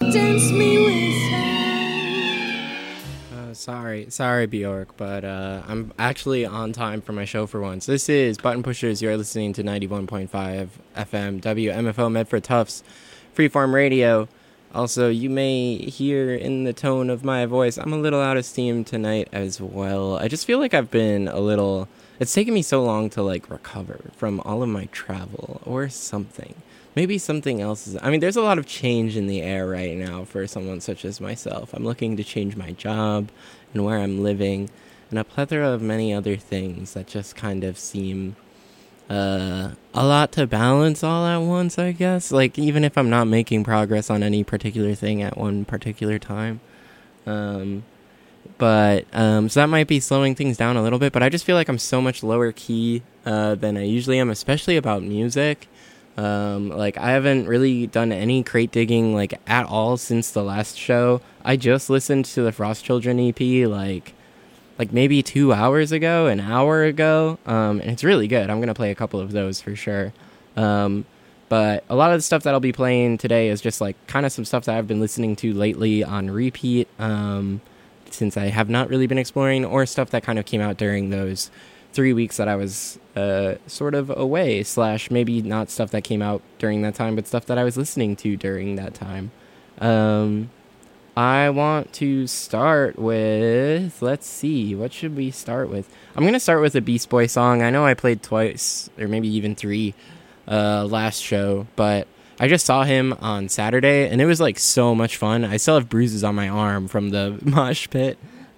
dance me with Sorry, Bjork, but I'm actually on time for my show for once. This is Button Pushers. You're listening to 91.5 FM WMFO Medford Tufts Freeform Radio. Also, you may hear in the tone of my voice, I'm a little out of steam tonight as well. I just feel like I've been it's taken me so long to recover from all of my travel or something. Maybe something else there's a lot of change in the air right now for someone such as myself. I'm looking to change my job and where I'm living, and a plethora of many other things that just kind of seem a lot to balance all at once, I guess. Even if I'm not making progress on any particular thing at one particular time. So that might be slowing things down a little bit, but I just feel like I'm so much lower key than I usually am, especially about music. I haven't really done any crate digging at all since the last show. I just listened to the Frost Children EP maybe 2 hours ago, an hour ago, and it's really good. I'm gonna play a couple of those for sure. But a lot of the stuff that I'll be playing today is just kind of some stuff that I've been listening to lately on repeat, since I have not really been exploring, or stuff that kind of came out during those 3 weeks that I was sort of away, / maybe not stuff that came out during that time, but stuff that I was listening to during that time. I want to start with, let's see, what should we start with? I'm going to start with a Beast Boy song. I know I played twice, or maybe even 3 last show, but I just saw him on Saturday, and it was so much fun. I still have bruises on my arm from the mosh pit.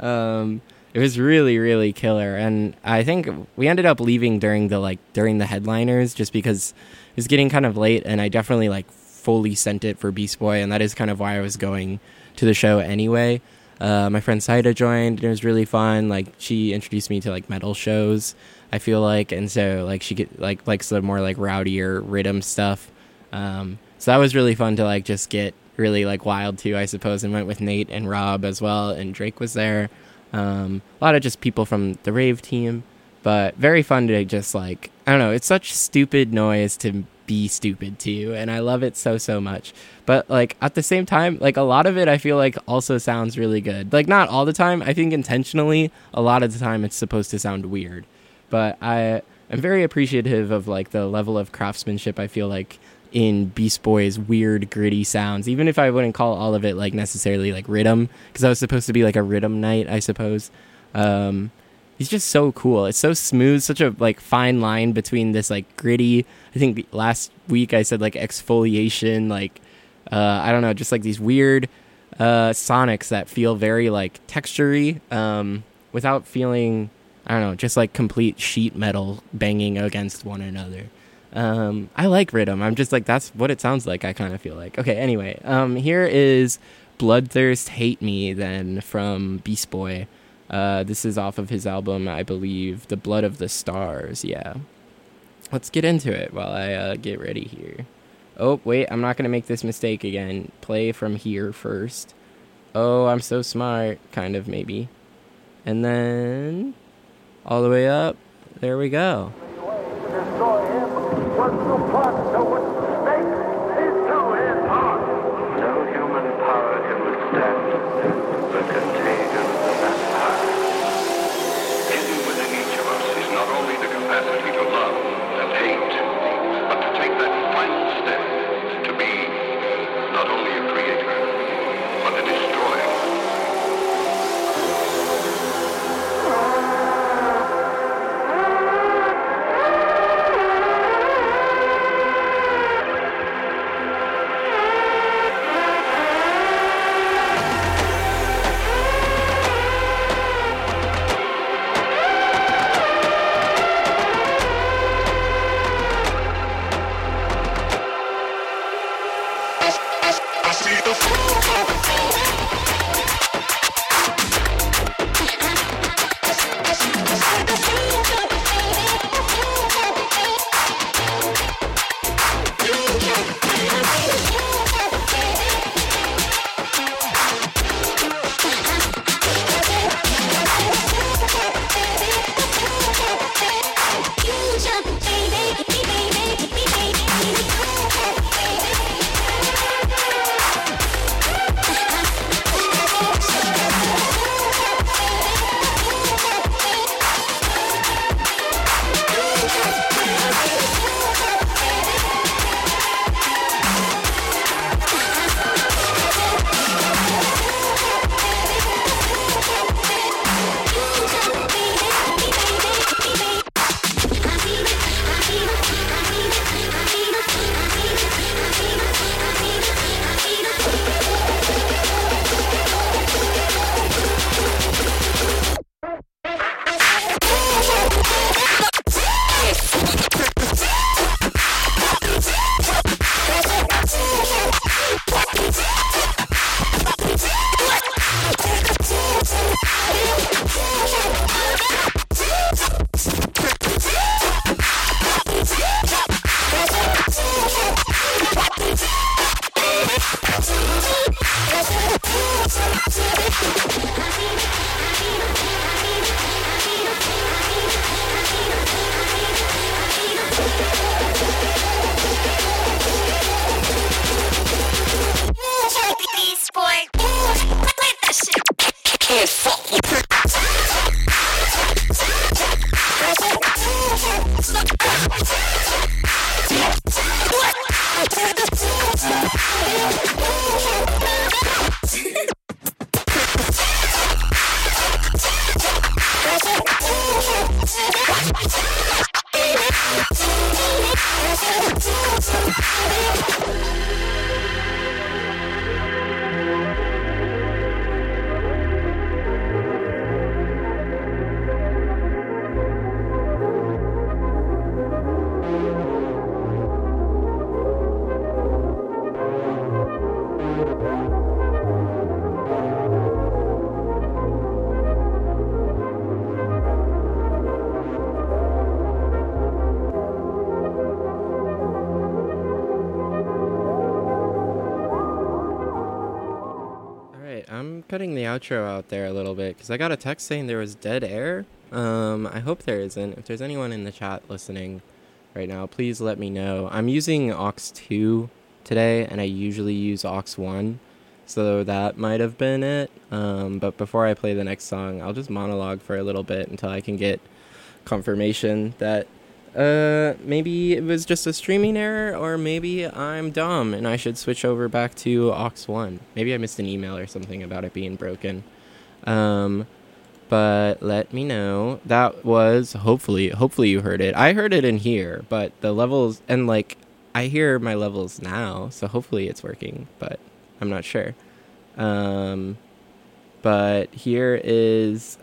It was really, really killer, and I think we ended up leaving during the headliners just because it was getting kind of late, and I definitely fully sent it for Beast Boy, and that is kind of why I was going to the show anyway. My friend Saida joined, and it was really fun. She introduced me to metal shows, I feel like, and so she likes the more rowdier rhythm stuff. So that was really fun to just get really wild to, I suppose, and went with Nate and Rob as well, and Drake was there. A lot of just people from the rave team, but very fun to just I don't know, it's such stupid noise to be stupid to, and I love it so much. But at the same time, a lot of it I feel also sounds really good. Not all the time, I think intentionally a lot of the time it's supposed to sound weird, but I am very appreciative of the level of craftsmanship I feel in Beast Boy's weird, gritty sounds, even if I wouldn't call all of it necessarily rhythm, because I was supposed to be a rhythm night, I suppose. He's just so cool. It's so smooth, such a fine line between this gritty, I think last week I said exfoliation, I don't know, just these weird sonics that feel very textury, without feeling, I don't know, just complete sheet metal banging against one another. I like rhythm. I'm just that's what it sounds like, I kind of feel like. Okay, anyway, here is Bloodthirst Hate Me then from Beast Boy. This is off of his album, I believe, The Blood of the Stars. Yeah. Let's get into it while I get ready here. Oh, wait, I'm not going to make this mistake again. Play from here first. Oh, I'm so smart. Kind of, maybe. And then all the way up. There we go. No human power can withstand the contagion of that power. Hidden within each of us is not only the capacity to love and hate, but to take that final step to be not only a creator, but a destroyer. I'm cutting the outro out there a little bit because I got a text saying there was dead air. I hope there isn't. If there's anyone in the chat listening right now, please let me know. I'm using aux 2 today, and I usually use aux 1, so that might have been it. But before I play the next song, I'll just monologue for a little bit until I can get confirmation that maybe it was just a streaming error, or maybe I'm dumb and I should switch over back to aux 1. Maybe I missed an email or something about it being broken. But let me know. That was hopefully you heard it. I heard it in here, but the levels, and like I hear my levels now, so hopefully it's working, but I'm not sure. But here is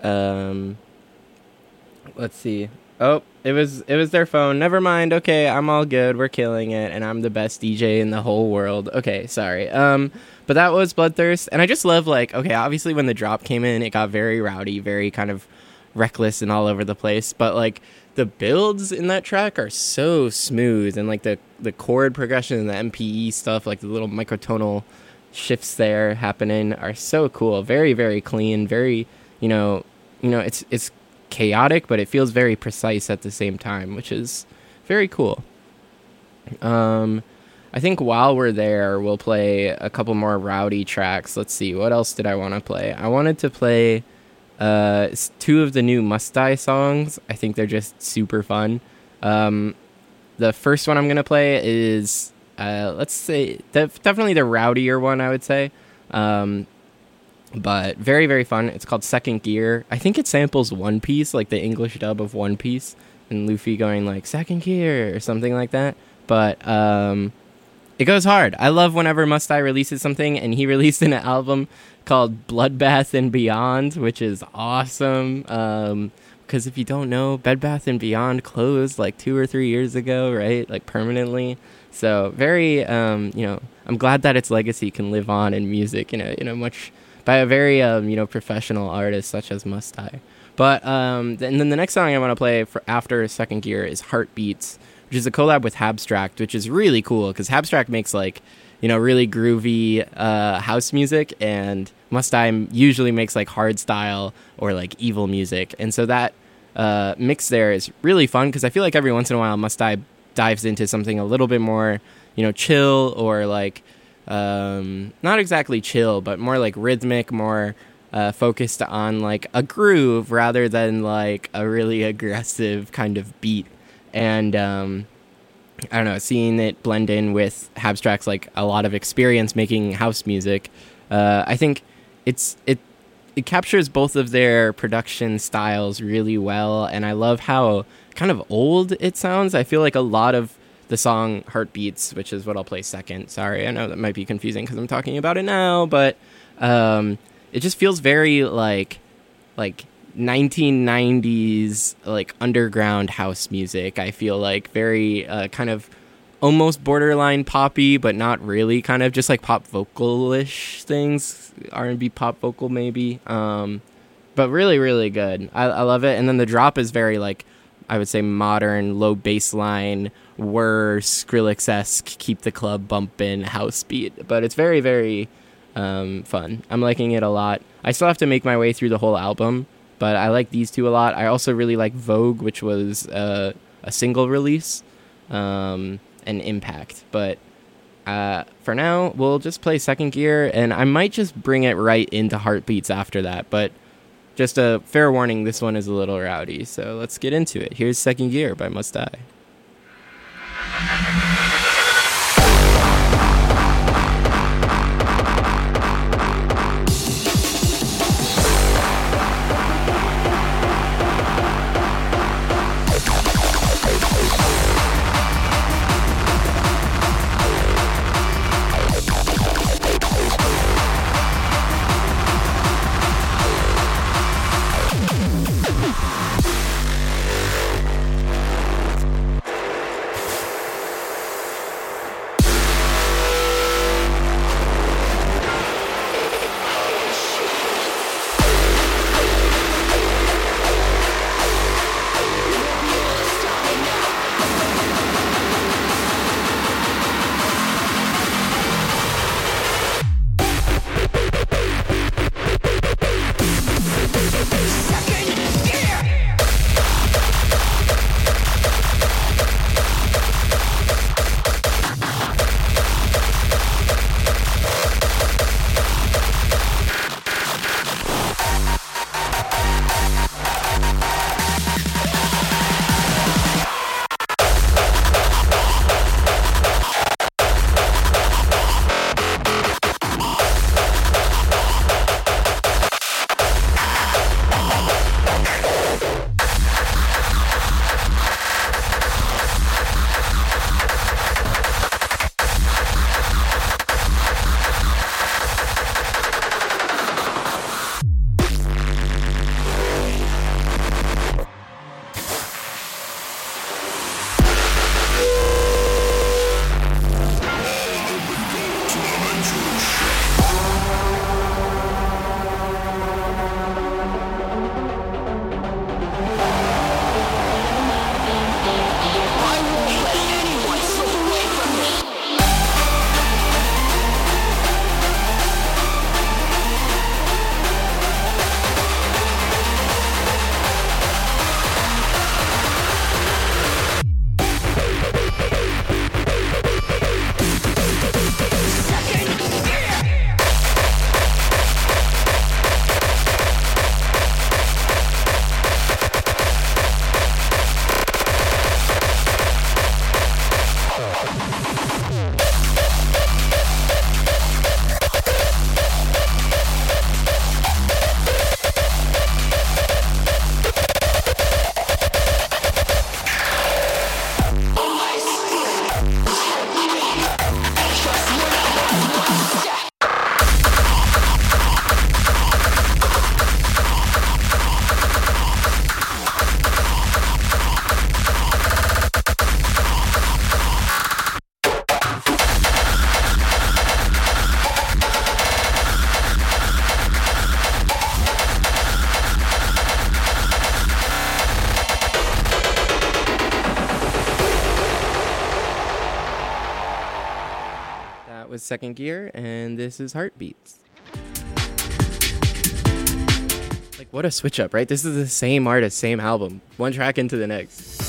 let's see. Oh, it was their phone. Never mind. Okay, I'm all good. We're killing it, and I'm the best DJ in the whole world. Okay, sorry. But that was Bloodthirst, and I just love, like, okay, obviously when the drop came in, it got very rowdy, very kind of reckless and all over the place, but like the builds in that track are so smooth, and like the chord progression and the MPE stuff, like the little microtonal shifts there happening are so cool. Very, very clean, very, it's chaotic, but it feels very precise at the same time, which is very cool. I think while we're there, we'll play a couple more rowdy tracks. Let's see, what else did I want to play? I wanted to play 2 of the new Must Die songs. I think they're just super fun. The first one I'm going to play is, let's say, definitely the rowdier one, I would say. But very, very fun. It's called Second Gear. I think it samples One Piece, like the English dub of One Piece, and Luffy going like, second gear, or something like that. But it goes hard. I love whenever Must Die releases something, and he released an album called Bloodbath and Beyond, which is awesome. Because if you don't know, Bed Bath and Beyond closed like 2 or 3 years ago, right? Like permanently. So very, I'm glad that its legacy can live on in music, much by a very, professional artist such as Must Die. But and then the next song I want to play for after Second Gear is Heartbeats, which is a collab with Habstract, which is really cool because Habstract makes like, really groovy house music, and Must Die usually makes like hard style or like evil music. And so that mix there is really fun because I feel like every once in a while Must Die dives into something a little bit more, chill, or like not exactly chill, but more like rhythmic, more focused on like a groove rather than like a really aggressive kind of beat. And I don't know, seeing it blend in with Habstract's like a lot of experience making house music, I think it captures both of their production styles really well, and I love how kind of old it sounds. I feel like a lot of the song Heartbeats, which is what I'll play second, sorry, I know that might be confusing because I'm talking about it now, but it just feels very like 1990s like underground house music. I feel like very kind of almost borderline poppy, but not really, kind of just like pop vocal-ish things, R&B pop vocal maybe, but really, really good. I love it. And then the drop is very like, I would say, modern, low bass line, Skrillex-esque, keep the club bumpin' house beat, but it's very, very fun. I'm liking it a lot. I still have to make my way through the whole album, but I like these two a lot. I also really like Vogue, which was a single release, and Impact. But for now, we'll just play Second Gear, and I might just bring it right into Heartbeats after that. But just a fair warning, this one is a little rowdy, so let's get into it. Here's Second Gear by Must Die. Second Gear, and this is Heartbeats. Like, what a switch up, right? This is the same artist, same album, one track into the next.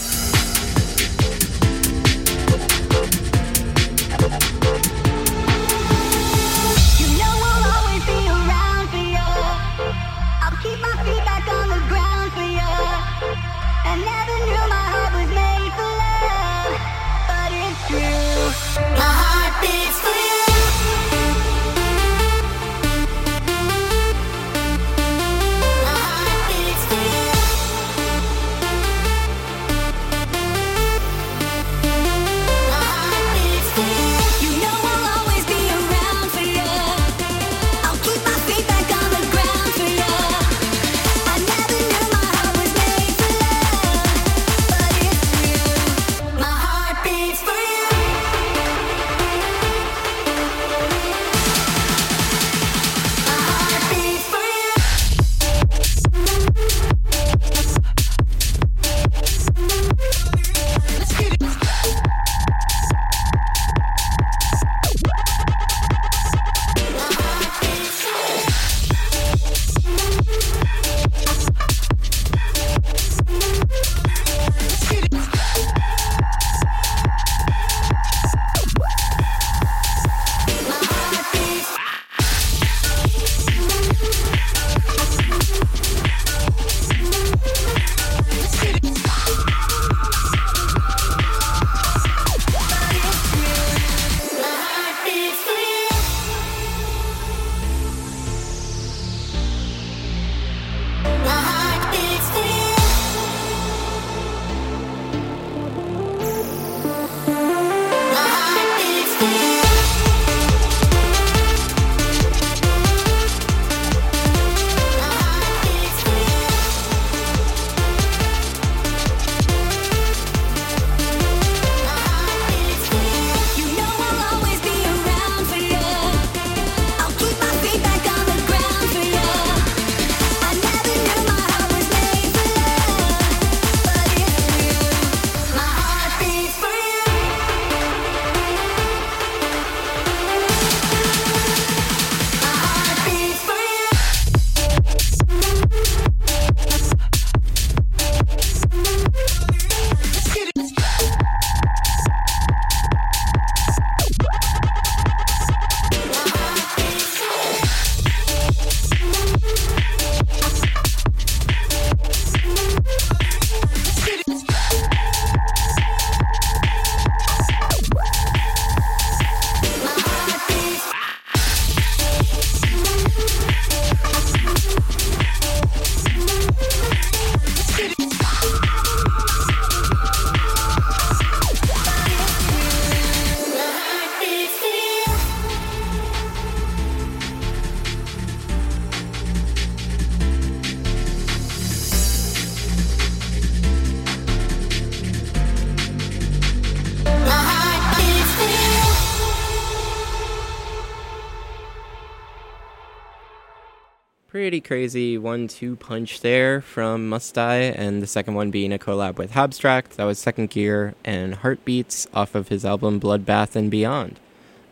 Pretty crazy 1-2 punch there from Must Die, and the second one being a collab with Habstract. That was Second Gear and Heartbeats off of his album Bloodbath and Beyond.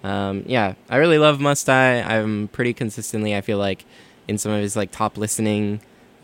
Yeah, I really love Must Die. I'm pretty consistently, I feel like, in some of his like top listening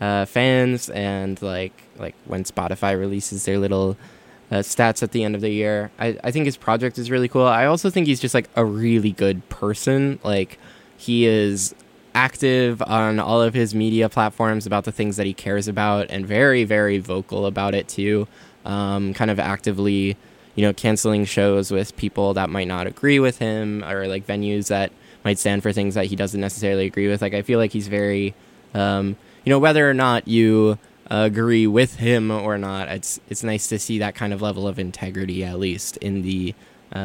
fans, and like when Spotify releases their little stats at the end of the year. I think his project is really cool. I also think he's just like a really good person. Like, he is active on all of his media platforms about the things that he cares about, and very, very vocal about it too. Kind of actively, canceling shows with people that might not agree with him, or like venues that might stand for things that he doesn't necessarily agree with. Like, I feel like he's very, whether or not you agree with him or not, it's nice to see that kind of level of integrity, at least in the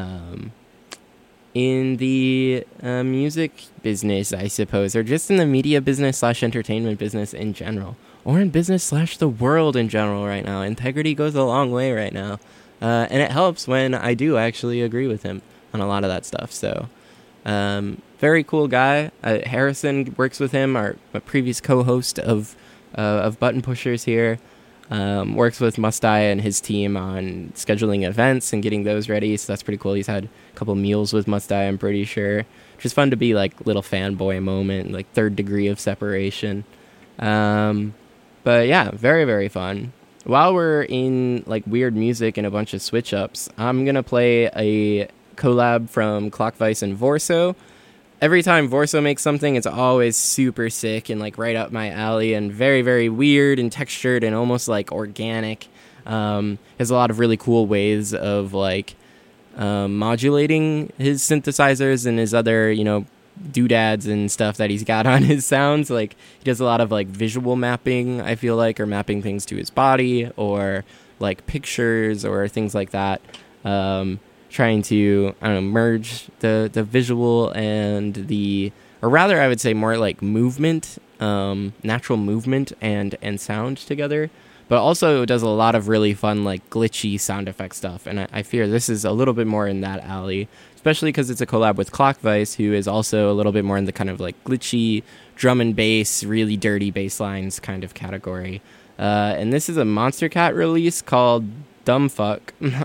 music business, I suppose, or just in the media business / entertainment business in general, or in business / the world in general right now. Integrity goes a long way right now, and it helps when I do actually agree with him on a lot of that stuff. So very cool guy. Harrison works with him, our previous co-host of Button Pushers here. Works with Must-Die and his team on scheduling events and getting those ready, so that's pretty cool. He's had a couple meals with Must-Die, I'm pretty sure. Just fun to be like little fanboy moment, like third degree of separation. But yeah, very, very fun. While we're in like weird music and a bunch of switch ups, I'm gonna play a collab from Clockvice and Vorso. Every time Vorso makes something, it's always super sick and like right up my alley and very, very weird and textured and almost like organic. Has a lot of really cool ways of like modulating his synthesizers and his other, doodads and stuff that he's got on his sounds. Like he does a lot of like visual mapping, I feel like, or mapping things to his body or like pictures or things like that. Trying to, merge the visual and or rather I would say more like movement, natural movement and sound together. But also it does a lot of really fun, like glitchy sound effect stuff. And I fear this is a little bit more in that alley, especially because it's a collab with Clockvice, who is also a little bit more in the kind of like glitchy drum and bass, really dirty bass lines kind of category. And this is a Monster Cat release called Dumfuck,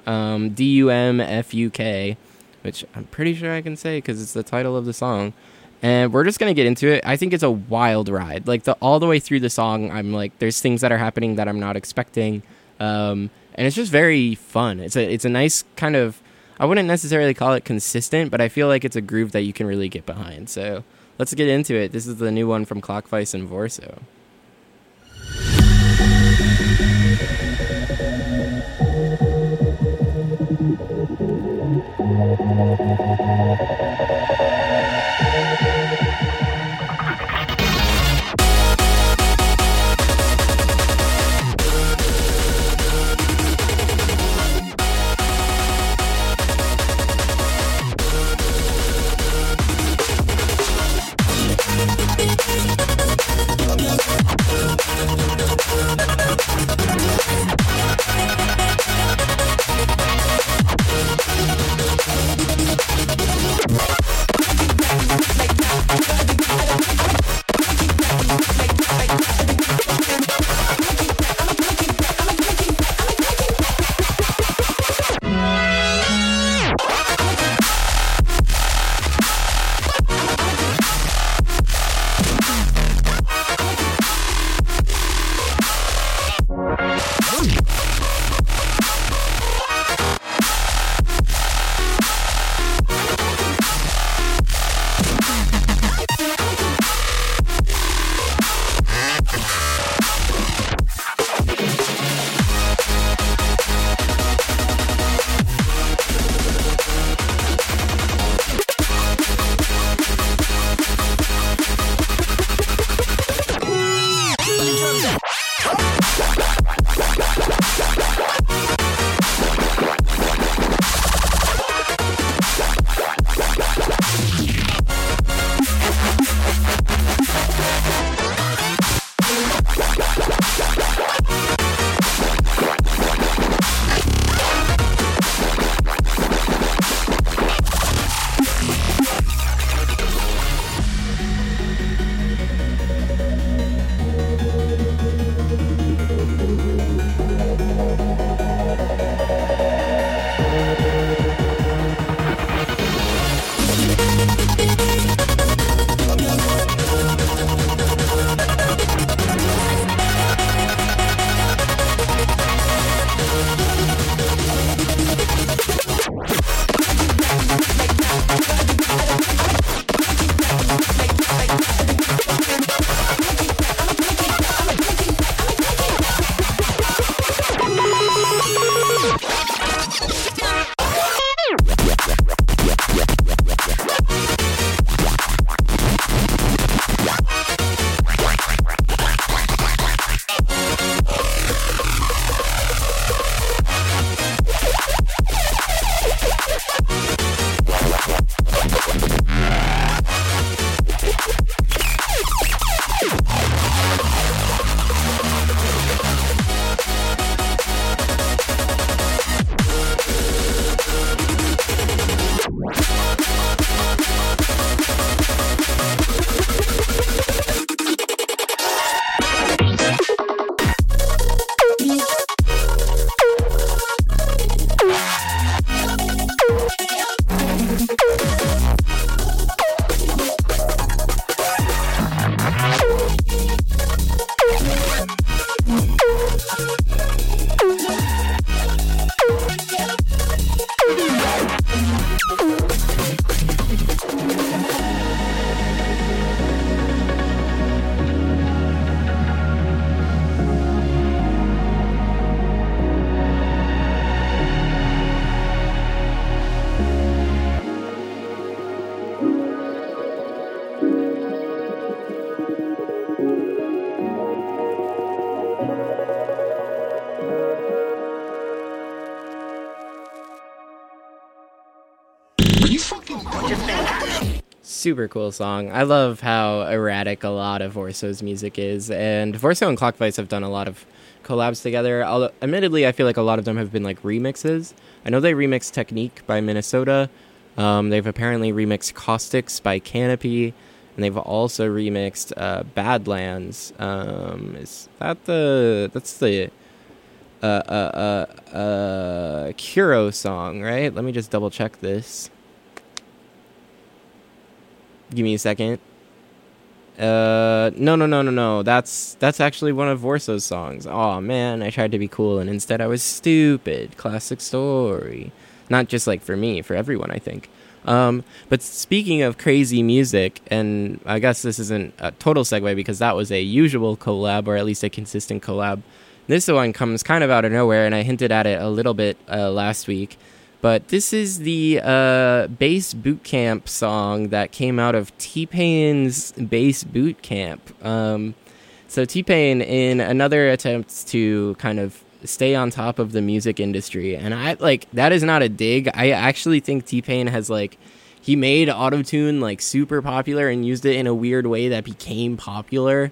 Dumfuk, which I'm pretty sure I can say because it's the title of the song. And we're just going to get into it. I think it's a wild ride. Like all the way through the song, I'm like, there's things that are happening that I'm not expecting. And it's just very fun. It's a nice kind of, I wouldn't necessarily call it consistent, but I feel like it's a groove that you can really get behind. So let's get into it. This is the new one from Clockvice and Vorso. super cool song. I love how erratic a lot of Vorso's music is, and Vorso and Clockvice have done a lot of collabs together. Although, admittedly, I feel like a lot of them have been like remixes. I know they remixed Technique by Minnesota. They've apparently remixed Caustics by Canopy, and they've also remixed Badlands. Is that that's the Kuro song, right? Let me just double check this. Give me a second. No. That's actually one of Vorso's songs. Oh man, I tried to be cool and instead I was stupid. Classic story. Not just like for me, for everyone, I think. But speaking of crazy music, and I guess this isn't a total segue because that was a usual collab, or at least a consistent collab. This one comes kind of out of nowhere, and I hinted at it a little bit last week. But this is the Bass Boot Camp song that came out of T-Pain's Bass Boot Camp. So T-Pain, in another attempt to kind of stay on top of the music industry, and I like that is not a dig. I actually think T-Pain has like he made autotune like super popular and used it in a weird way that became popular.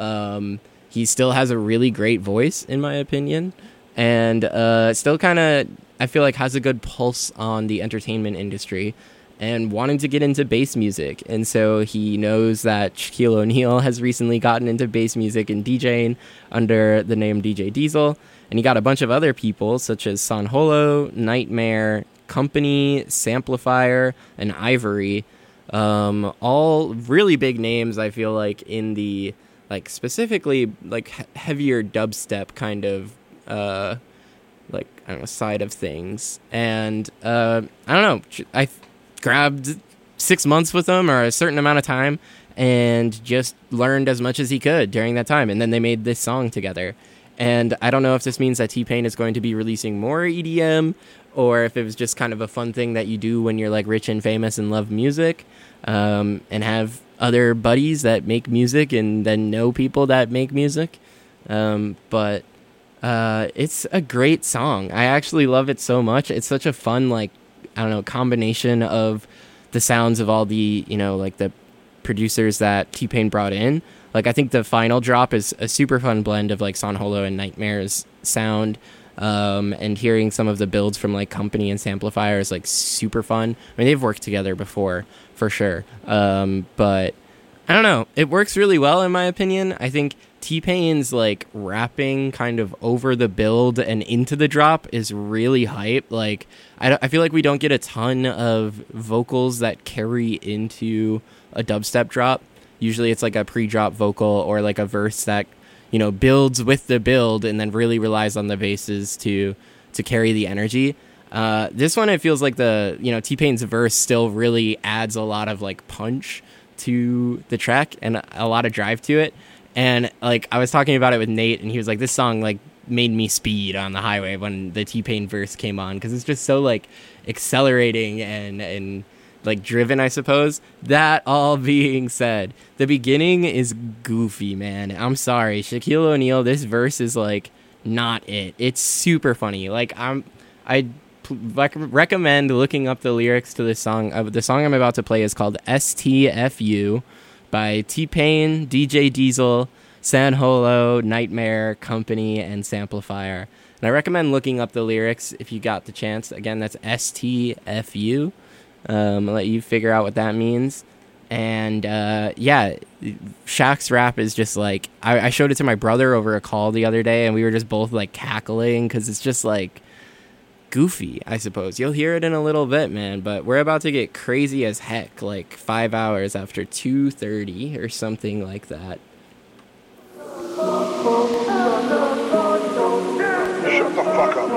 He still has a really great voice, in my opinion, and still kind of, I feel like, has a good pulse on the entertainment industry and wanting to get into bass music. And so he knows that Shaquille O'Neal has recently gotten into bass music and DJing under the name DJ Diesel. And he got a bunch of other people, such as San Holo, Nightmare, Company, Samplifier, and Ivory. All really big names, I feel like, in the like specifically like heavier dubstep kind of like I don't know side of things. And I don't know, I grabbed 6 months with them or a certain amount of time and just learned as much as he could during that time, and then they made this song together. And I don't know if this means that T-Pain is going to be releasing more EDM, or if it was just kind of a fun thing that you do when you're like rich and famous and love music, and have other buddies that make music and then know people that make music. But it's a great song. I actually love it so much. It's such a fun, like, I don't know, combination of the sounds of all the, you know, like the producers that T-Pain brought in. Like, I think the final drop is a super fun blend of like San Holo and Nightmare's sound. And hearing some of the builds from like Company and Samplifier is like super fun. I mean, they've worked together before for sure. But I don't know, it works really well in my opinion. I think T-Pain's like rapping kind of over the build and into the drop is really hype. Like, I feel like we don't get a ton of vocals that carry into a dubstep drop. Usually it's like a pre-drop vocal or like a verse that, you know, builds with the build and then really relies on the basses to carry the energy. This one, it feels like the, you know, T-Pain's verse still really adds a lot of like punch to the track and a lot of drive to it. And like I was talking about it with Nate, and he was like, this song like made me speed on the highway when the T-Pain verse came on, because it's just so like accelerating and like driven, I suppose. That all being said, the beginning is goofy, man. I'm sorry, Shaquille O'Neal, this verse is like not it. It's super funny. Like I recommend looking up the lyrics to this song. The song I'm about to play is called STFU by T-Pain, DJ Diesel, San Holo, Nightmare, Company, and Samplifier. And I recommend looking up the lyrics if you got the chance. Again, that's STFU. I'll let you figure out what that means. And yeah, Shaq's rap is just like, I showed it to my brother over a call the other day, and we were just both like cackling because it's just like goofy, I suppose. You'll hear it in a little bit, man, but we're about to get crazy as heck, like 5 hours after 2:30 or something like that. Shut the fuck up.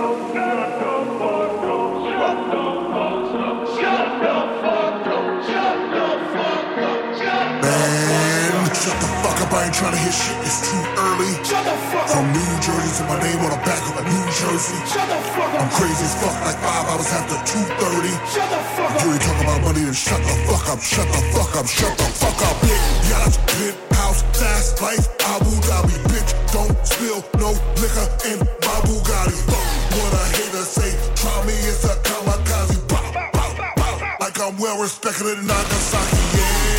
Shut the fuck up, I ain't tryna hear shit, it's too early. Shut the fuck up. From New Jersey to my name on the back of a New Jersey. Shut the fuck up. I'm crazy as fuck, like 5 hours after 2:30. Shut the fuck up. You ain't talking about money, then shut the fuck up, shut the fuck up, shut the fuck up. Big yacht, big house, fast life, Abu Dhabi. Bitch, don't spill no liquor in my Bugatti. Fuck what a hater say, try me, it's a kamikaze. Bow, bow, bow. Like I'm well respected in Nagasaki, yeah.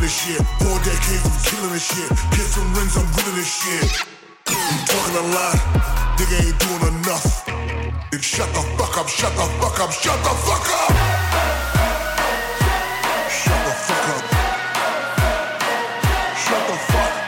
this shit. 4 decades of killing this shit. Get some rings, I'm winning this shit. You talking a lot, nigga ain't doing enough. Then shut the fuck up, shut the fuck up, shut the fuck up. Shut the fuck up. Shut the fuck up.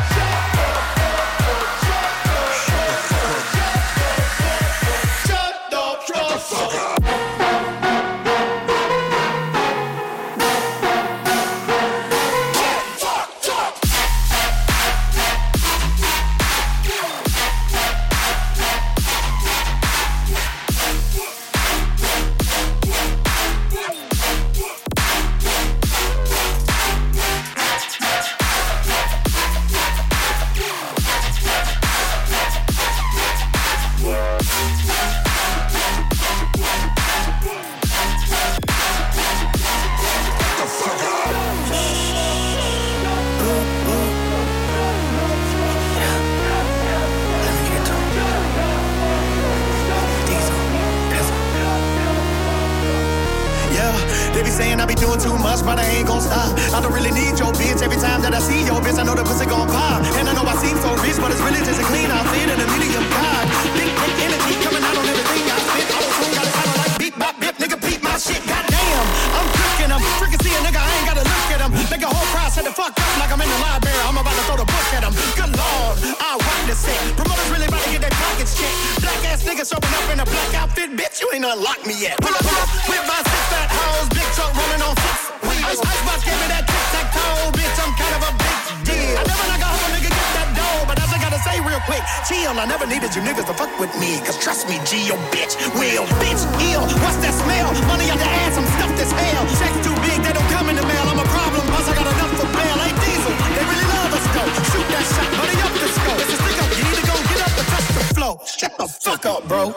They be saying I be doing too much, but I ain't gon' stop. I don't really need your bitch. Every time that I see your bitch, I know the pussy gon' pop. And I know I seem so rich, but it's really just a clean outfit and a medium god. Big energy coming out on everything I spit. All soon got it sound like beat bop bip, nigga beat my shit. Goddamn, I'm cooking them. Freaking see a nigga, I ain't gotta look at him. Make a whole crowd set the fuck up like I'm in the library. I'm about to throw the book at him. Good lord, I rock the set. Promoters really about to get their pockets checked. Black ass niggas showing up in a black outfit, bitch. You ain't unlocked me yet. Pull up with my 6 fat hoes, big truck rolling on 6. Icebox gave me that tic-tac-toe, bitch. I'm kind of a big deal. I never like a hoe nigga get that dough, but I just gotta say real quick, chill. I never needed you niggas to fuck with me, cause trust me, G, your bitch will. Bitch, ill, what's that smell? Money out the ass, I'm stuffed as hell. Checks too big, they don't come in the mail. I'm a problem, plus I got enough for bail. Hey, Diesel, they really love us though. Shoot that shot, money up the scope. It's a stick up, you need to go get up and touch the flow. Shut the fuck up, bro.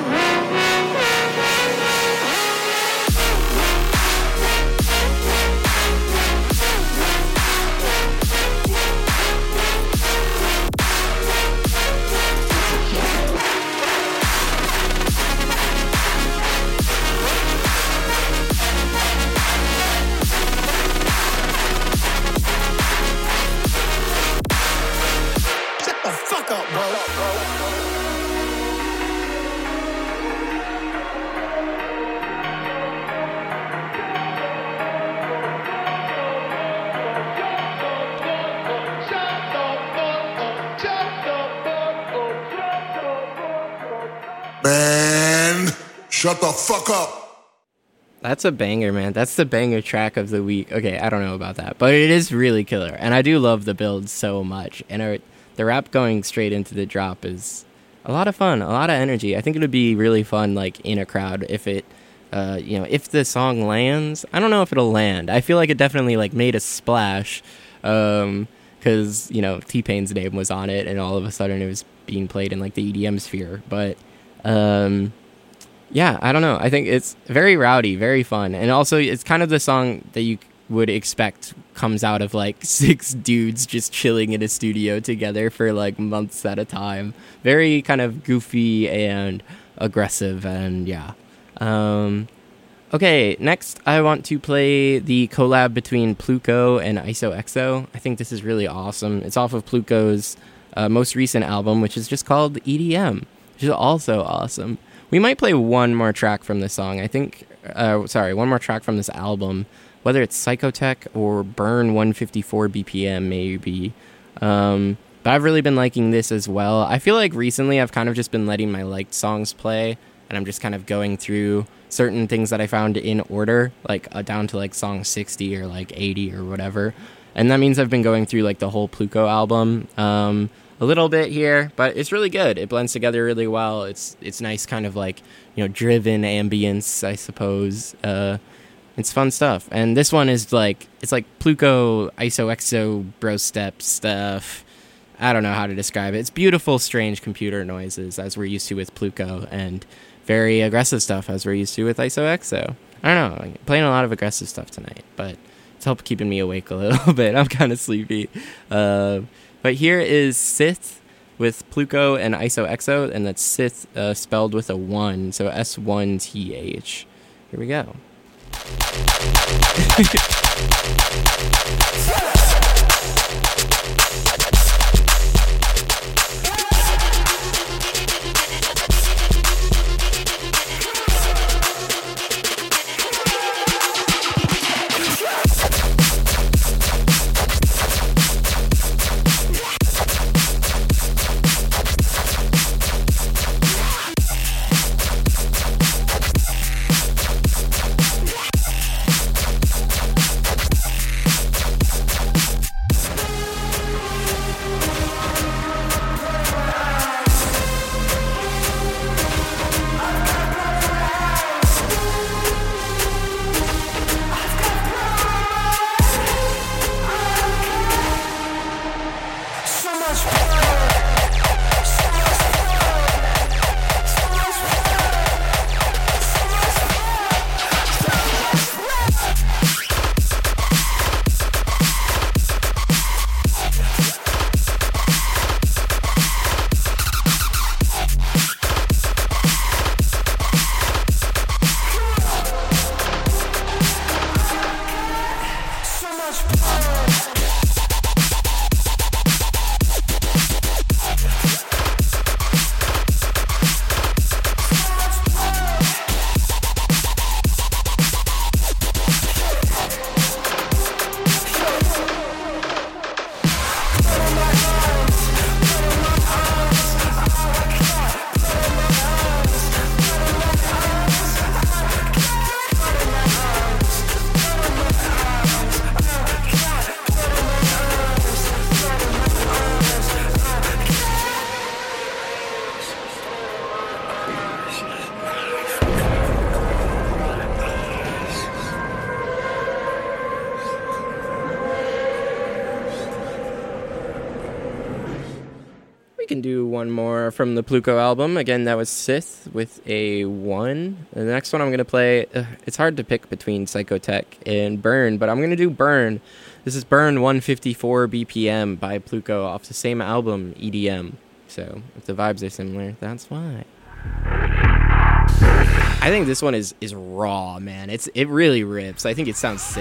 Man, shut the fuck up. That's a banger, man. That's the banger track of the week. Okay, I don't know about that, but it is really killer. And I do love the build so much. And the rap going straight into the drop is a lot of fun, a lot of energy. I think it would be really fun, like, in a crowd if it, if the song lands. I don't know if it'll land. I feel like it definitely, like, made a splash because, T-Pain's name was on it, and all of a sudden it was being played in, like, the EDM sphere. But yeah, I don't know. I think it's very rowdy, very fun. And also, it's kind of the song that you would expect comes out of, like, 6 dudes just chilling in a studio together for, like, months at a time. Very kind of goofy and aggressive, and yeah. Okay, next I want to play the collab between Pluko and ISOXO. I think this is really awesome. It's off of Pluko's most recent album, which is just called EDM. Which is also awesome. We might play one more track from this song. I think, one more track from this album, whether it's Psychotech or Burn 154 BPM, maybe. But I've really been liking this as well. I feel like recently I've kind of just been letting my liked songs play, and I'm just kind of going through certain things that I found in order, like down to like song 60 or like 80 or whatever. And that means I've been going through like the whole Pluko album. A little bit here, but it's really good. It blends together really well. It's nice, kind of like, driven ambience, I suppose. It's fun stuff. And this one is like, it's like Pluko, ISOXO, bro step stuff. I don't know how to describe it. It's beautiful, strange computer noises, as we're used to with Pluko, and very aggressive stuff, as we're used to with ISOXO. I don't know, I'm playing a lot of aggressive stuff tonight, but it's helped keeping me awake a little bit. I'm kind of sleepy. But here is Sith with Pluko and ISOXO, and that's Sith spelled with a 1, so S1TH. Here we go. can do one more from the Pluko album. Again, that was Sith with a 1. The next one I'm going to play, it's hard to pick between Psychotech and Burn, but I'm going to do Burn. This is Burn 154 BPM by Pluko off the same album, EDM. So if the vibes are similar, that's why. I think this one is raw, man. It really rips. I think it sounds sick.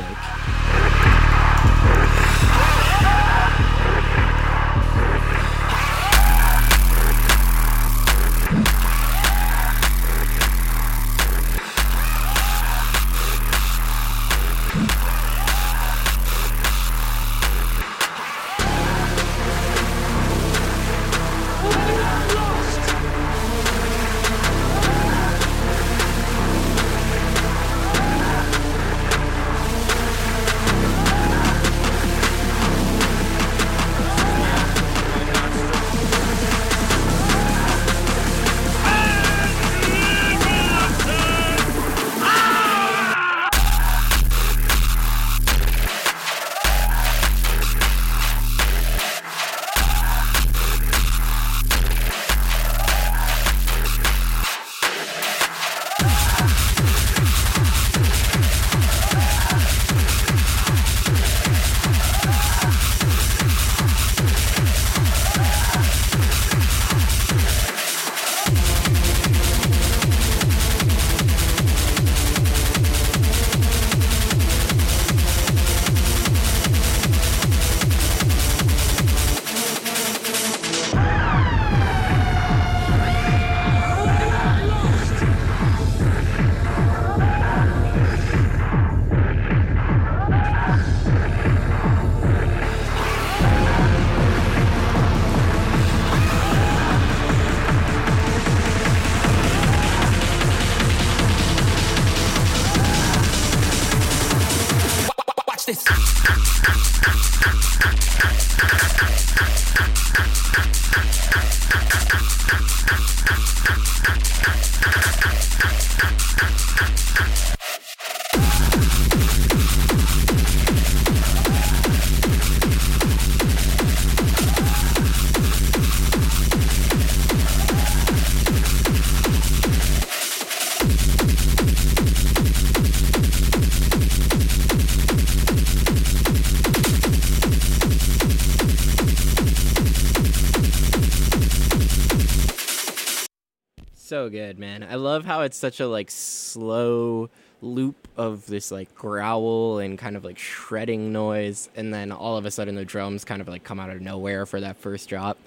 So good, man. I love how it's such a like slow loop of this like growl and kind of like shredding noise, and then all of a sudden the drums kind of like come out of nowhere for that first drop.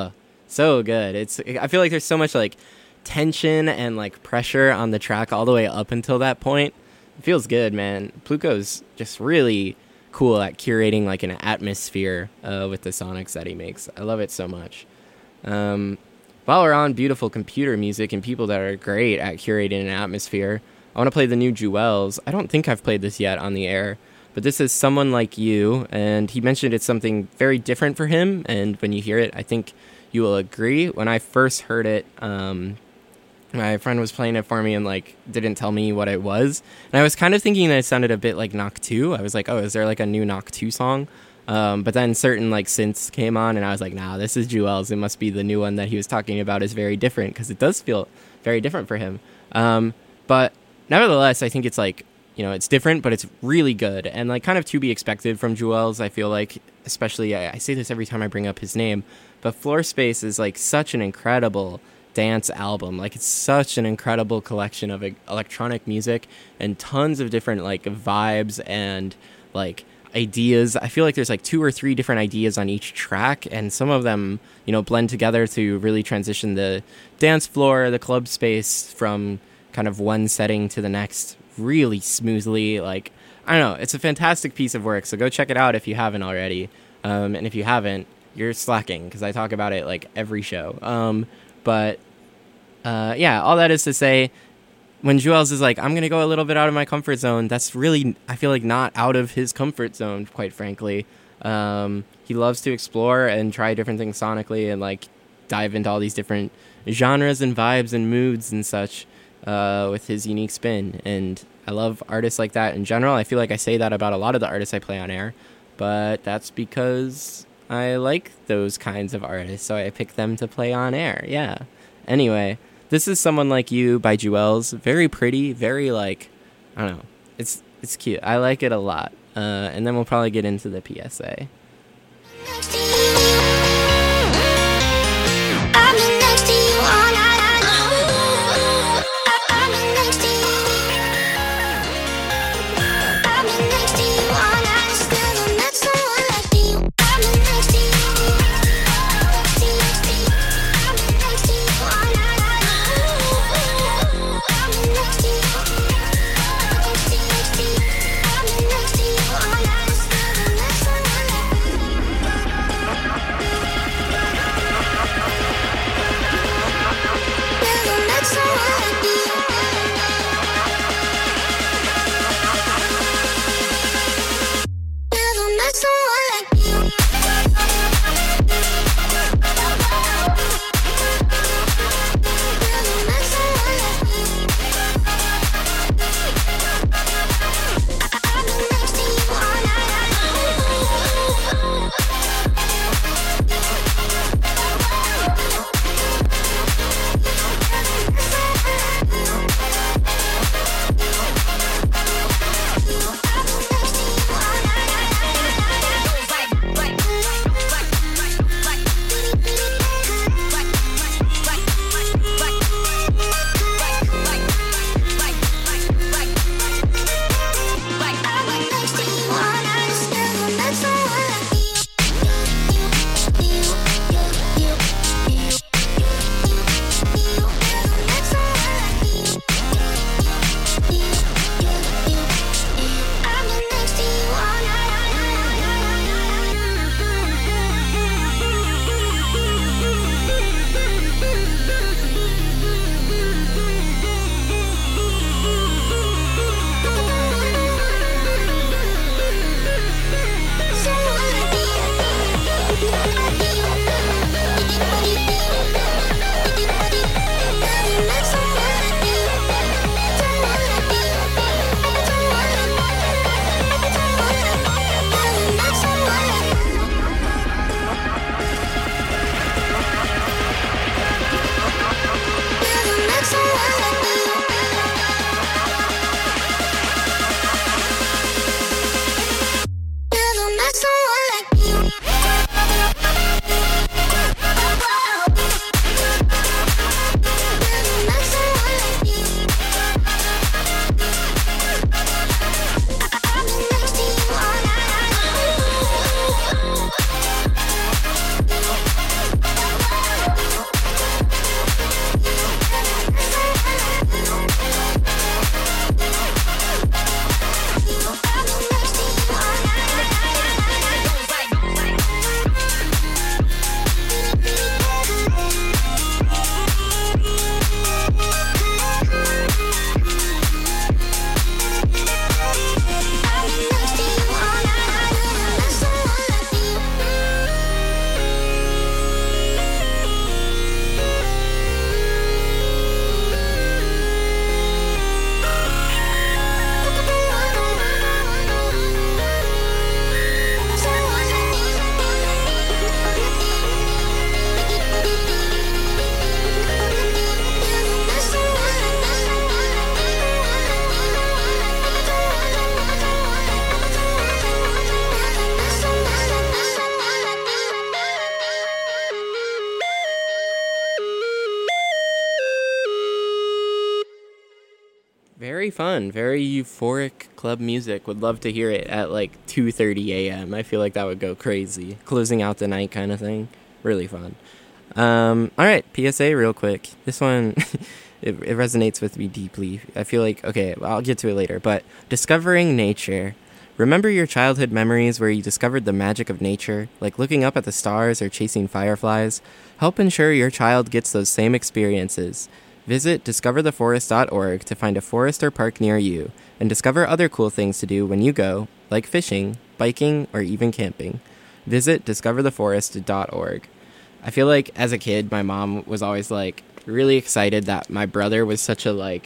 So good. I feel like there's so much like tension and like pressure on the track all the way up until that point. It feels good, man. Pluko's just really cool at curating like an atmosphere with the sonics that he makes. I love it so much. While we're on beautiful computer music and people that are great at curating an atmosphere, I want to play the new Jewels. I don't think I've played this yet on the air, but this is Someone Like You, and he mentioned it's something very different for him, and when you hear it, I think you will agree. When I first heard it, my friend was playing it for me and like didn't tell me what it was, and I was kind of thinking that it sounded a bit like Knock 2. I was like, oh, is there like a new Knock 2 song? But then certain like synths came on and I was like, nah, this is Jewels. It must be the new one that he was talking about is very different, because it does feel very different for him. But nevertheless, I think it's like, you know, it's different, but it's really good and like kind of to be expected from Jewels. I feel like, especially, I say this every time I bring up his name, but Floor Space is like such an incredible dance album. Like, it's such an incredible collection of electronic music and tons of different like vibes and like ideas. I feel like there's like 2 or 3 different ideas on each track, and some of them, you know, blend together to really transition the dance floor, the club space from kind of one setting to the next really smoothly. Like, I don't know, it's a fantastic piece of work, so go check it out if you haven't already. And if you haven't, you're slacking, because I talk about it like every show. Yeah, all that is to say, when Jewels is like, I'm going to go a little bit out of my comfort zone, that's really, I feel like, not out of his comfort zone, quite frankly. He loves to explore and try different things sonically and, like, dive into all these different genres and vibes and moods and such with his unique spin. And I love artists like that in general. I feel like I say that about a lot of the artists I play on air, but that's because I like those kinds of artists, so I picked them to play on air. Yeah. Anyway, this is Someone Like You by Jewels. Very pretty, very like, I don't know. It's cute. I like it a lot. And then we'll probably get into the PSA. Very fun, very euphoric club music. Would love to hear it at like 2:30 a.m. I feel like that would go crazy. Closing out the night kind of thing. Really fun. All right, PSA real quick. This one, it resonates with me deeply. I feel like, okay, I'll get to it later, but discovering nature. Remember your childhood memories where you discovered the magic of nature, like looking up at the stars or chasing fireflies? Help ensure your child gets those same experiences. Visit discovertheforest.org to find a forest or park near you, and discover other cool things to do when you go, like fishing, biking, or even camping. Visit discovertheforest.org. I feel like as a kid, my mom was always like really excited that my brother was such a like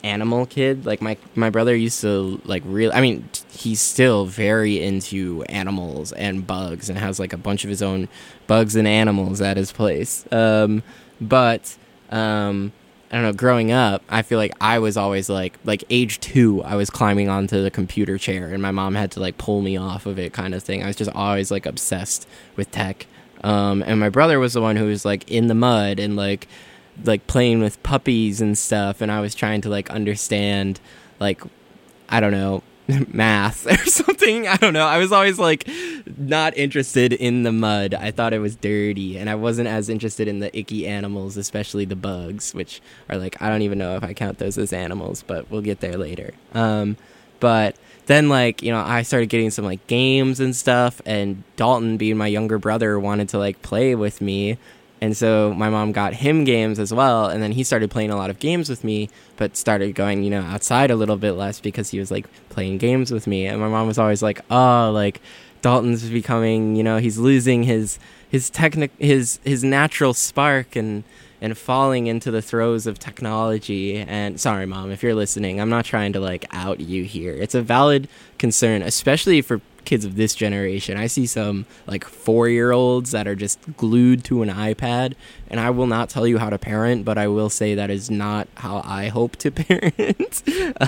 animal kid. Like my brother used to like really, I mean, he's still very into animals and bugs and has like a bunch of his own bugs and animals at his place. But I don't know, growing up, I feel like I was always like age 2, I was climbing onto the computer chair and my mom had to like pull me off of it kind of thing. I was just always like obsessed with tech. And my brother was the one who was like in the mud and like playing with puppies and stuff. And I was trying to like understand, like, I don't know, math or something. I don't know. I was always like not interested in the mud. I thought it was dirty, and I wasn't as interested in the icky animals, especially the bugs, which are like, I don't even know if I count those as animals, but we'll get there later. But then, like, you know, I started getting some like games and stuff, and Dalton, being my younger brother, wanted to like play with me. And so my mom got him games as well, and then he started playing a lot of games with me, but started going, you know, outside a little bit less because he was like playing games with me. And my mom was always like, "Oh, like Dalton's becoming, you know, he's losing his natural spark and falling into the throes of technology." And sorry, Mom, if you're listening, I'm not trying to like out you here. It's a valid concern, especially for kids of this generation. I see some like 4-year-olds that are just glued to an iPad, and I will not tell you how to parent, but I will say that is not how I hope to parent.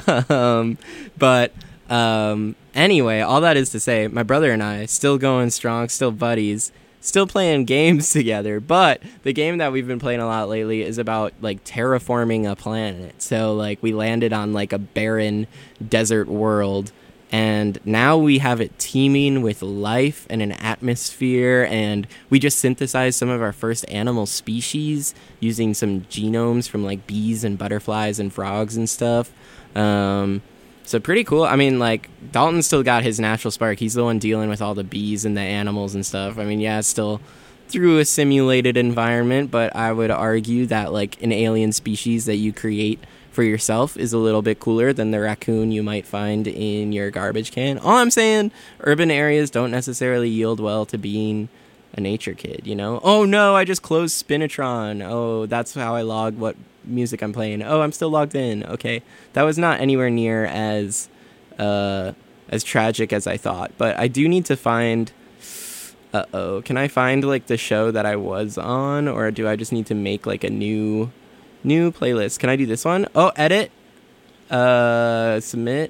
Anyway, all that is to say, my brother and I still going strong, still buddies, still playing games together. But the game that we've been playing a lot lately is about like terraforming a planet. So like we landed on like a barren desert world, and now we have it teeming with life and an atmosphere, and we just synthesized some of our first animal species using some genomes from like bees and butterflies and frogs and stuff. So pretty cool. I mean, like, Dalton still got his natural spark. He's the one dealing with all the bees and the animals and stuff. I mean, yeah, it's still through a simulated environment, but I would argue that like an alien species that you create for yourself is a little bit cooler than the raccoon you might find in your garbage can. All I'm saying, urban areas don't necessarily yield well to being a nature kid, you know? Oh no, I just closed Spinatron. Oh, that's how I log what music I'm playing. Oh, I'm still logged in. Okay. That was not anywhere near as tragic as I thought, but I do need to find can I find like the show that I was on, or do I just need to make like a new playlist? Can I do this one? Oh, edit. Submit.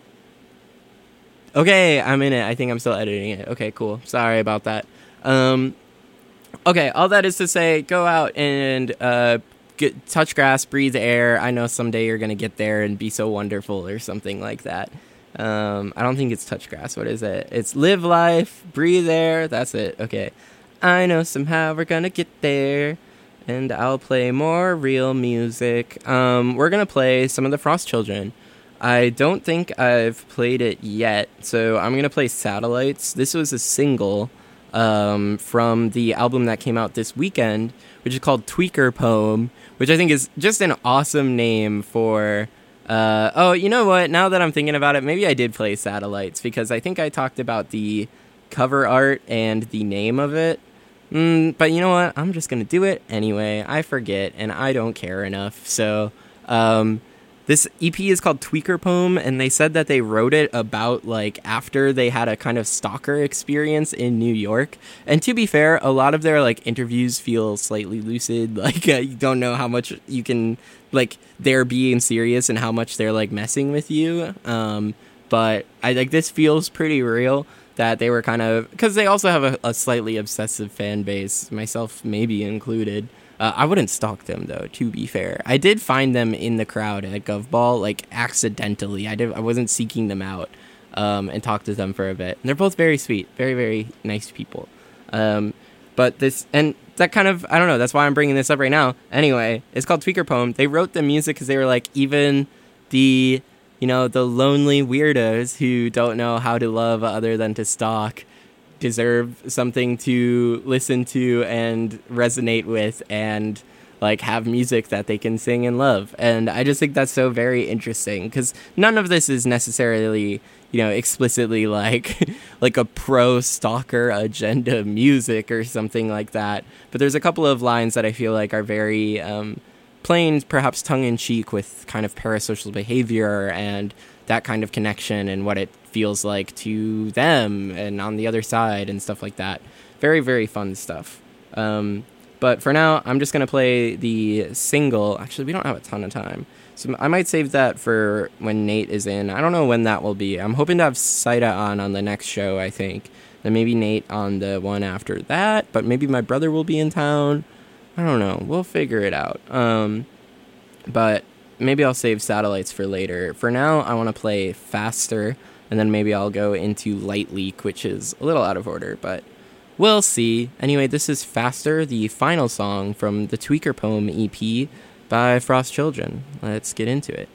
Okay, I'm in it. I think I'm still editing it. Okay, cool. Sorry about that. Okay, all that is to say, go out and touch grass, breathe air. I know someday you're gonna get there and be so wonderful or something like that. I don't think it's touch grass. What is it? It's live life, breathe air. That's it. Okay. I know somehow we're gonna get there. And I'll play more real music. We're going to play some of the Frost Children. I don't think I've played it yet, so I'm going to play Satellites. This was a single from the album that came out this weekend, which is called Tweaker Poem, which I think is just an awesome name for... oh, you know what? Now that I'm thinking about it, maybe I did play Satellites, because I think I talked about the cover art and the name of it. But you know what? I'm just going to do it anyway. I forget, and I don't care enough. So, this EP is called Tweaker Poem, and they said that they wrote it about, like, after they had a kind of stalker experience in New York. And to be fair, a lot of their, like, interviews feel slightly lucid. Like, you don't know how much you can, like, they're being serious and how much they're, like, messing with you. But I like, this feels pretty real. That they were kind of, because they also have a slightly obsessive fan base, myself maybe included. I wouldn't stalk them though, to be fair. I did find them in the crowd at GovBall, like accidentally. I wasn't seeking them out, and talked to them for a bit. And they're both very sweet, very, very nice people. But this, and that kind of, I don't know, that's why I'm bringing this up right now. Anyway, it's called Tweaker Poem. They wrote the music because they were like, even the... you know, the lonely weirdos who don't know how to love other than to stalk deserve something to listen to and resonate with and, like, have music that they can sing and love. And I just think that's so very interesting because none of this is necessarily, you know, explicitly like a pro-stalker agenda music or something like that. But there's a couple of lines that I feel like are very playing perhaps tongue-in-cheek with kind of parasocial behavior and that kind of connection and what it feels like to them and on the other side and stuff like that. Very, very fun stuff. But for now, I'm just going to play the single. Actually, we don't have a ton of time, so I might save that for when Nate is in. I don't know when that will be. I'm hoping to have Saida on the next show, I think. Then maybe Nate on the one after that, but maybe my brother will be in town. I don't know. We'll figure it out. But maybe I'll save Satellites for later. For now, I want to play Faster, and then maybe I'll go into Light Leak, which is a little out of order, but we'll see. Anyway, this is Faster, the final song from the Tweaker Poem EP by Frost Children. Let's get into it.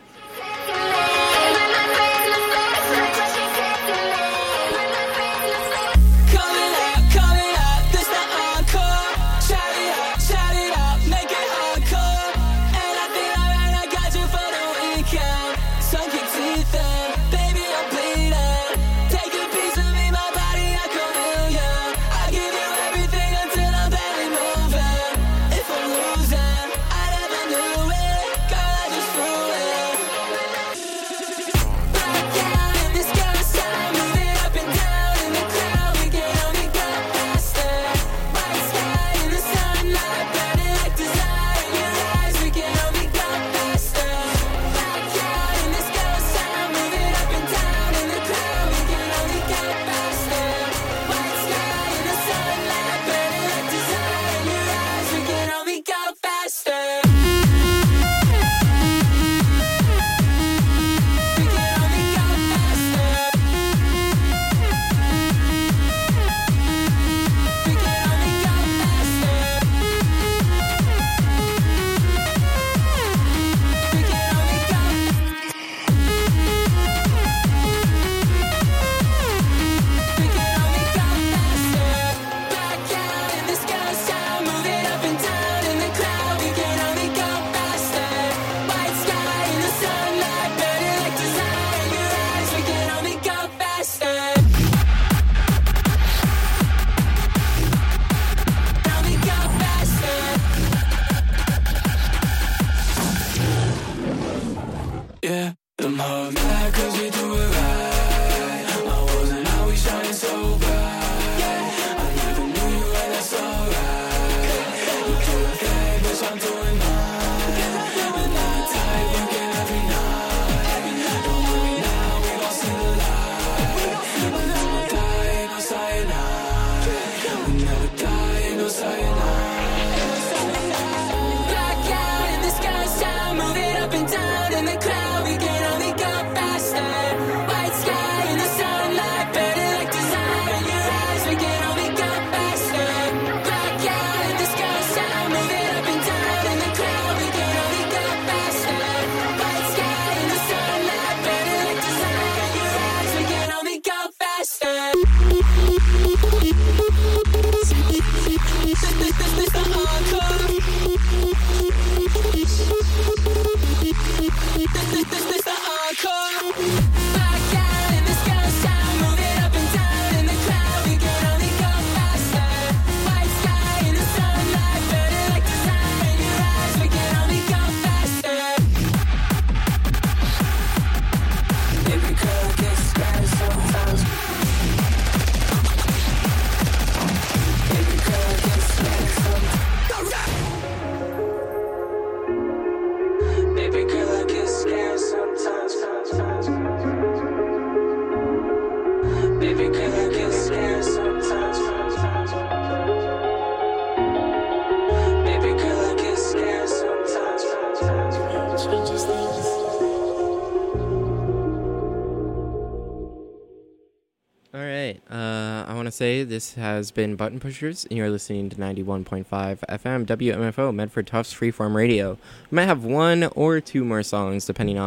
Say this has been Button Pushers, and you're listening to 91.5 FM WMFO Medford Tufts Freeform Radio. We might have one or two more songs, depending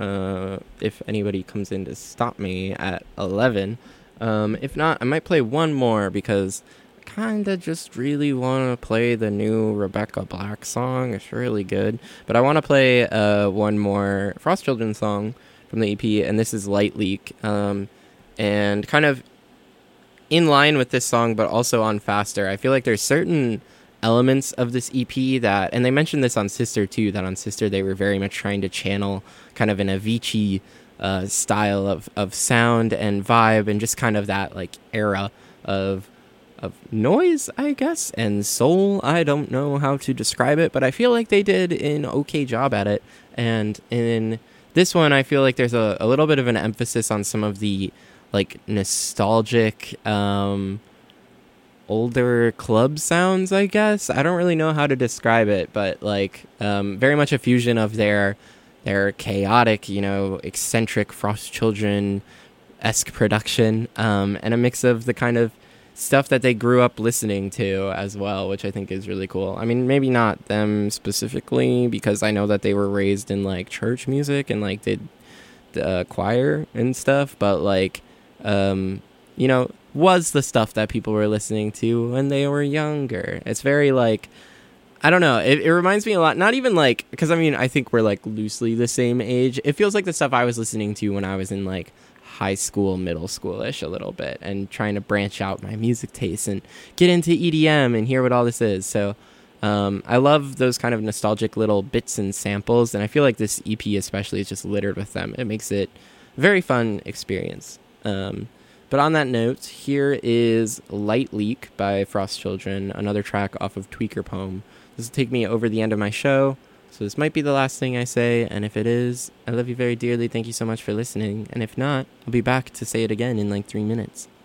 on if anybody comes in to stop me at 11. If not, I might play one more because I kind of just really want to play the new Rebecca Black song. It's really good. But I want to play one more Frost Children song from the EP, and this is Light Leak. And kind of in line with this song, but also on Faster. I feel like there's certain elements of this EP that, and they mentioned this on Sister too, that on Sister they were very much trying to channel kind of an Avicii style of sound and vibe, and just kind of that like era of noise, I guess, and soul. I don't know how to describe it, but I feel like they did an okay job at it. And in this one, I feel like there's a little bit of an emphasis on some of the like nostalgic older club sounds, I guess. I don't really know how to describe it, but like very much a fusion of their chaotic, eccentric Frost Children-esque production, and a mix of the kind of stuff that they grew up listening to as well, which I think is really cool. I mean, maybe not them specifically, because I know that they were raised in like church music and like did the choir and stuff, but like was the stuff that people were listening to when they were younger. It's very like, I don't know, it reminds me a lot, not even like, because I mean I think we're like loosely the same age. It feels like the stuff I was listening to when I was in like high school, middle school-ish a little bit, and trying to branch out my music tastes and get into EDM and hear what all this is. So I love those kind of nostalgic little bits and samples, and I feel like this EP especially is just littered with them. It makes it a very fun experience. But on that note, here is Light Leak by Frost Children, another track off of Tweaker Poem. This will take me over the end of my show, so this might be the last thing I say, and if it is, I love you very dearly. Thank you so much for listening, and if not, I'll be back to say it again in like 3 minutes.